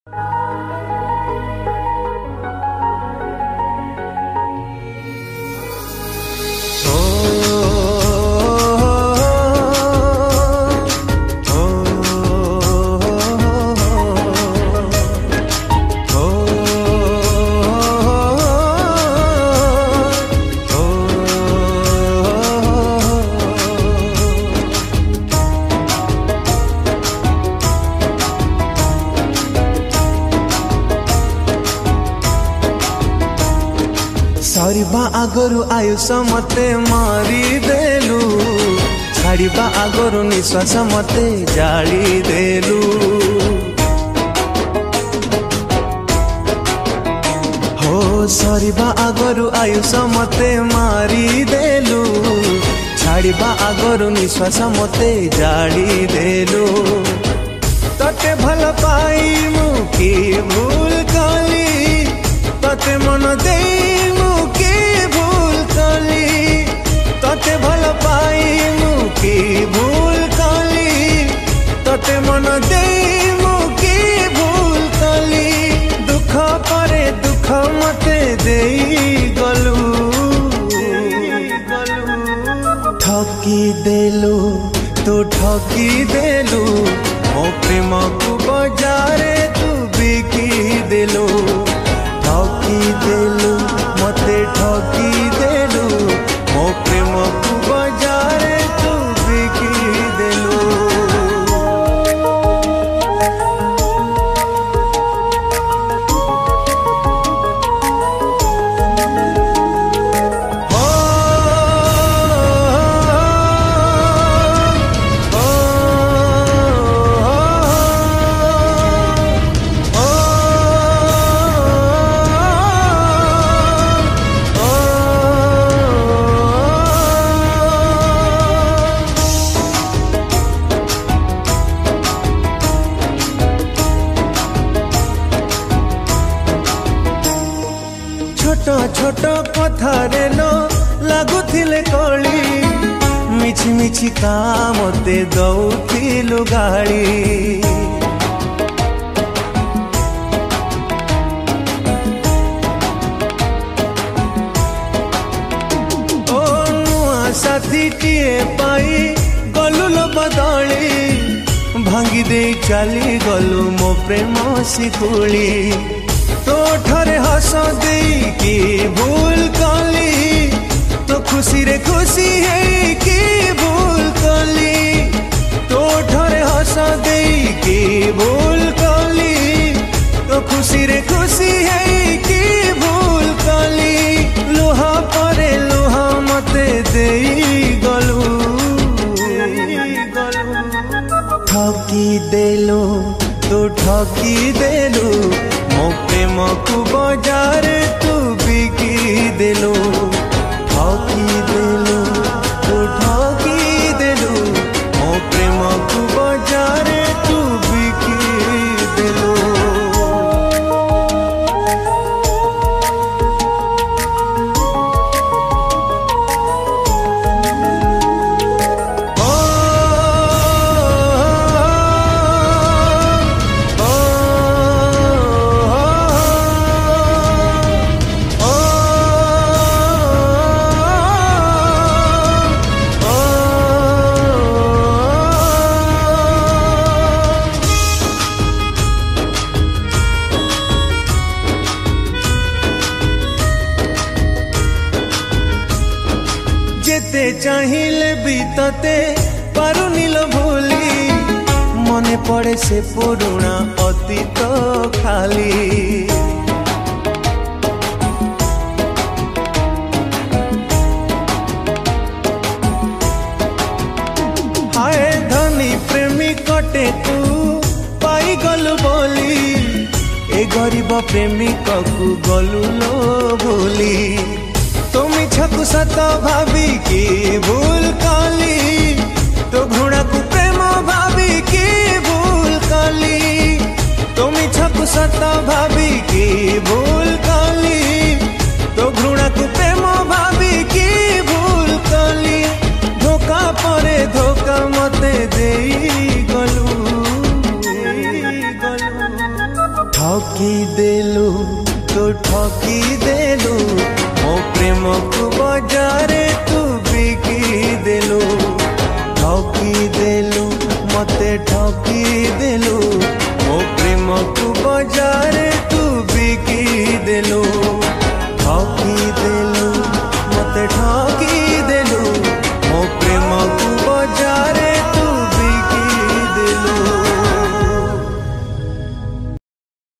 सरिबा आगरु आयुष मते मारी देलु, छाड़िबा आगरु निश्वास मते जाली देलु। हो सरिबा आगरु आयुष मते मारी देलु, छाड़िबा आगरु निश्वास मते जाली देलु। तते भल पाई मु की भूल कली, तते मन दे तते भल पाई मुकी भूल कली, तते मन दे मुकी भूल कली। दुख परे दुख मते देई गलु, ठकी देलु तू ठकी देलु। मो प्रेम को बजारे तू बिकी देलु, ठकी देलु मते ठकी देलु। मो प्रेम को बजारे तू बिकी देलु। छोट छोट कथारे लो लागुथिले कली, मिछि मिछि कामते दउथिलु गाली। ओ नुआ साथी टिए पाई गलु लो बदली, भांगी दे चली गलु मो प्रेम शिकुली। तो ठरे हस दे की भूल कली, तो खुशी रे खुशी है की भूल कली। तो ठरे हस दे की भूल कली, तो खुशी रे खुशी है की भूल कली। लुहा परे लुहा मते देई गलु, ठकी देलु तू ठकी देलु। मो प्रेम को बजारे तू बिकी देलु, ठकी देलु तू ठकी देलु। मो प्रेम को बजारे तू बिकी देलु। जेते चाहिए भी तते पारुनिल भूली, मने पड़े से पुरुणा अतीत खाली। हाय धनी प्रेमी कटे तू पाई गलु बोली, ए गरीब प्रेमिक को गलु लो भूली। तुम छकु सत भाभी की भूल कली, तो घृणा को प्रेम भाभी की भूल कली। तुम छकु सत भाभी की भूल कली, तो घृणा को प्रेम भाभी की भूल कली। धोखा परे धोखा मते देई गलु, ठकी देलु तो ठकी देलु मो प्रेम को बजारे तू बिकी देलु ठकी देलु मते ठकी देलु मो प्रेम को बजा